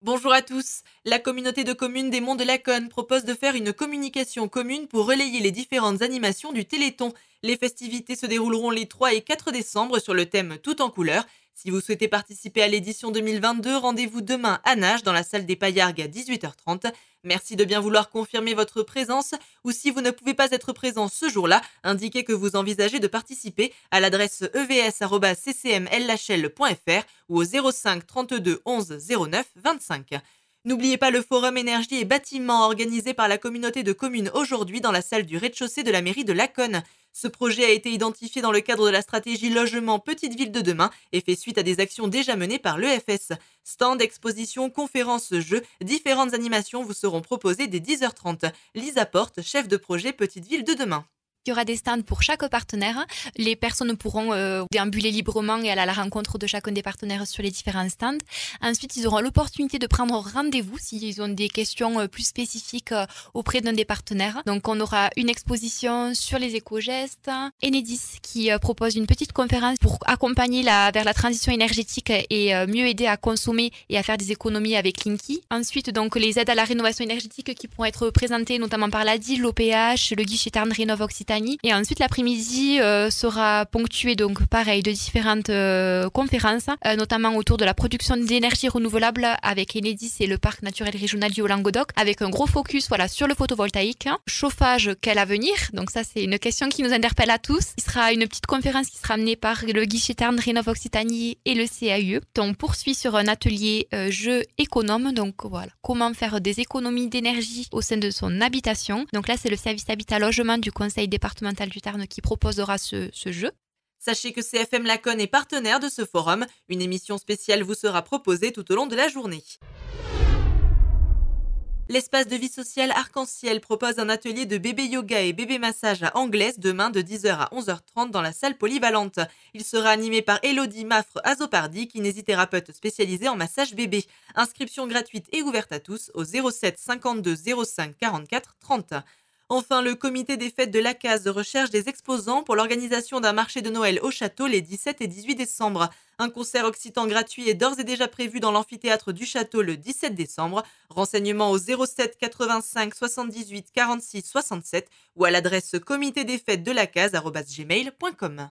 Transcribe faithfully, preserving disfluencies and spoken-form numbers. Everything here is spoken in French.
Bonjour à tous. La communauté de communes des Monts de Laconne propose de faire une communication commune pour relayer les différentes animations du Téléthon. Les festivités se dérouleront les trois et quatre décembre sur le thème Tout en couleurs. Si vous souhaitez participer à l'édition deux mille vingt-deux, rendez-vous demain à Nages dans la salle des Paillargues à dix-huit heures trente. Merci de bien vouloir confirmer votre présence ou si vous ne pouvez pas être présent ce jour-là, indiquez que vous envisagez de participer à l'adresse e v s arobase c c m l h l point f r ou au zéro cinq trente-deux onze zéro neuf vingt-cinq. N'oubliez pas le forum énergie et bâtiment organisé par la communauté de communes aujourd'hui dans la salle du rez-de-chaussée de la mairie de Laconne. Ce projet a été identifié dans le cadre de la stratégie logement Petite Ville de demain et fait suite à des actions déjà menées par l'E F S. Stand, expositions, conférences, jeux, différentes animations vous seront proposées dès dix heures trente. Lisa Porte, chef de projet Petite Ville de demain. Il y aura des stands pour chaque partenaire. Les personnes pourront euh, déambuler librement et aller à la rencontre de chacun des partenaires sur les différents stands. Ensuite, ils auront l'opportunité de prendre rendez-vous s'ils ont des questions euh, plus spécifiques euh, auprès d'un des partenaires. Donc, on aura une exposition sur les éco-gestes. Enedis qui euh, propose une petite conférence pour accompagner la, vers la transition énergétique et euh, mieux aider à consommer et à faire des économies avec Linky. Ensuite, donc, les aides à la rénovation énergétique qui pourront être présentées notamment par l'A D I, l'O P H, le guichet Tarn Rénov Occitanie. Et ensuite, l'après-midi euh, sera ponctué, donc pareil, de différentes euh, conférences, euh, notamment autour de la production d'énergie renouvelable avec Enedis et le parc naturel régional du Haut-Languedoc, avec un gros focus voilà, sur le photovoltaïque. Chauffage, quel avenir? Donc ça, c'est une question qui nous interpelle à tous. Il sera une petite conférence qui sera menée par le guichet Tarn Rénov Occitanie et le C A U E. On poursuit sur un atelier euh, jeu économe, donc voilà, comment faire des économies d'énergie au sein de son habitation. Donc là, c'est le service habitat logement du conseil départemental du Tarn qui proposera ce, ce jeu. Sachez que C F M Laconne est partenaire de ce forum. Une émission spéciale vous sera proposée tout au long de la journée. L'espace de vie sociale Arc-en-Ciel propose un atelier de bébé yoga et bébé massage à Anglaise demain de dix heures à onze heures trente dans la salle polyvalente. Il sera animé par Elodie Maffre Azopardi, kinésithérapeute spécialisée en massage bébé. Inscription gratuite et ouverte à tous au zéro sept cinquante-deux zéro cinq quarante-quatre trente. Enfin, le comité des fêtes de l'A C A S recherche des exposants pour l'organisation d'un marché de Noël au château les dix-sept et dix-huit décembre. Un concert occitan gratuit est d'ores et déjà prévu dans l'amphithéâtre du château le dix-sept décembre. Renseignements au zéro sept quatre-vingt-cinq soixante-dix-huit quarante-six soixante-sept ou à l'adresse comité des fêtes de la case arobase gmail point com.